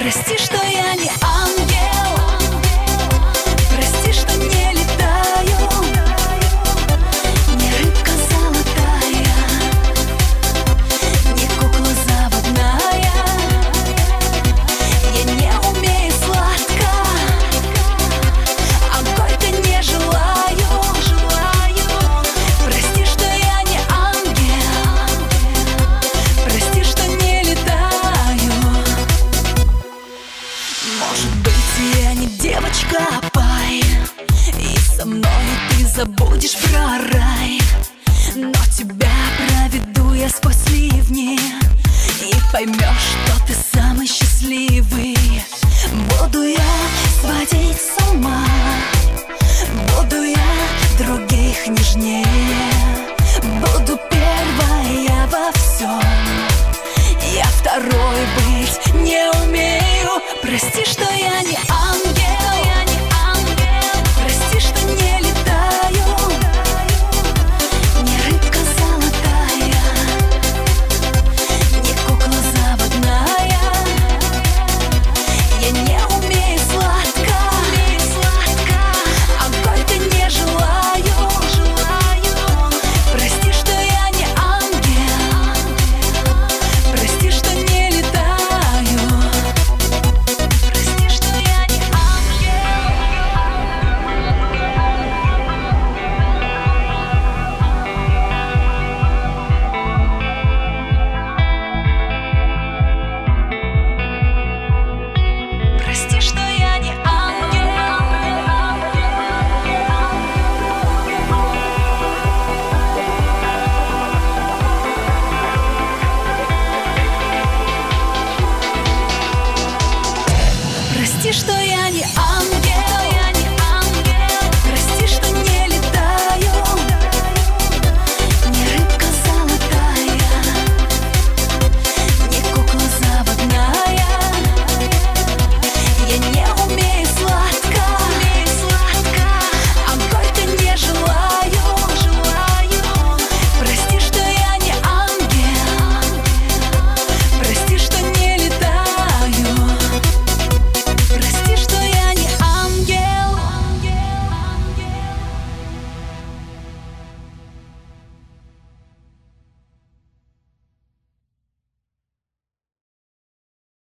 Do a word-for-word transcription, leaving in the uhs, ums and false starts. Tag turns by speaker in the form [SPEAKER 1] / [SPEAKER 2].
[SPEAKER 1] Прости, что я не ангел, прости, что не летаю, не рыбка золотая, не кукла заводная. Я не умею сладко, а горько не желаю. Прости, что я не ангел, прости, что не летаю. Может быть, я не девочка, пай, и со мной ты забудешь про рай, но тебя проведу я сквозь ливни, и поймешь, что ты самый счастливый. Буду я сводить с ума, буду я других нежнее, буду первая во всем, я второй быть не умею. Прости, что я не ангел, я не ангел, прости, что не летаю, не рыбка золотая, не кукла заводная. Я не умею сладко, а горько не желаю. Прости, что я не ангел, прости, что не летаю. Прости, что я не ангел. Прости, что я не ангел. Прости, что я не ангел.